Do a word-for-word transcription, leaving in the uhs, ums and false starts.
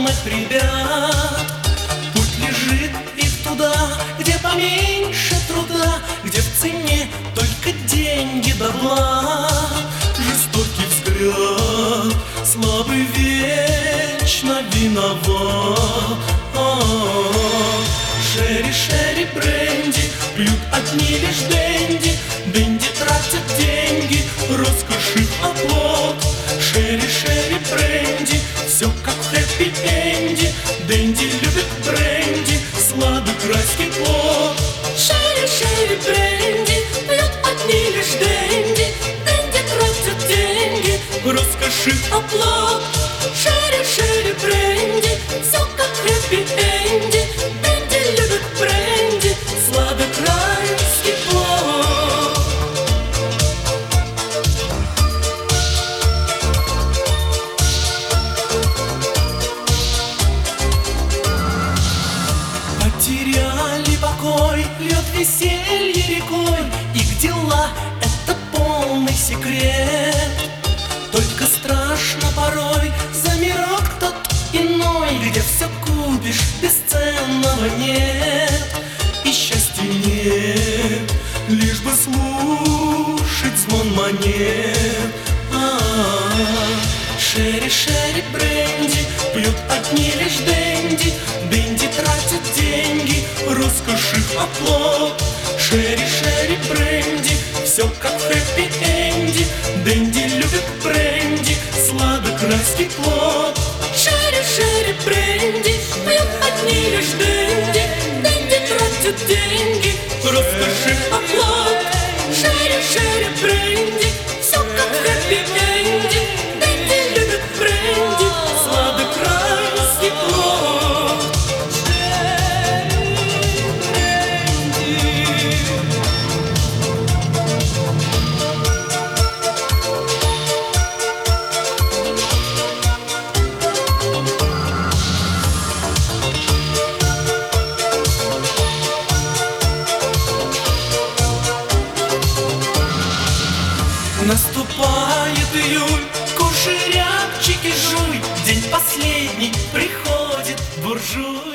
одаренных ребят. Путь лежит их туда, где поменьше труда, где в цене только деньги да благ. Жестокий взгляд, слабый вечно виноват. Шерри, шерри, бренди, пьют одни лишь денди. Денди тратят деньги, роскоши оплот. Шерри, шерри, бренди, все как в хэппи-энде. Денди любит бренди, сладок райский плод. Шерри, шерри, бренди, пьют одни лишь денди. Денди тратят деньги, роскоши оплот. Шерри, шерри, бренди, все как в хэппи-энде. Денди любит бренди, сладок райский плод. Потеряли покой, льет веселье рекой. Их дела — это полный секрет. Только страшно порой за мирок тот иной, где все купишь, бесценного нет. И счастья нет, лишь бы слушать звон монет. А-а-а. Шерри, шерри, бренди, пьют одни лишь денди. Денди тратят деньги, роскошь их оплот. Шерри, шерри, бренди, все как в хэппи-энде. Денди любит бренди, сладок райский плод. шерри, шерри, бренди, пьют одни лишь денди. Денди тратят деньги, роскошь их оплот. Шерри, шерри, бренди, все как в хэппи-энде. Денди любит бренди, сладок райский плод. Наступает июль, кушай рябчики, жуй. День последний, приходит буржуй.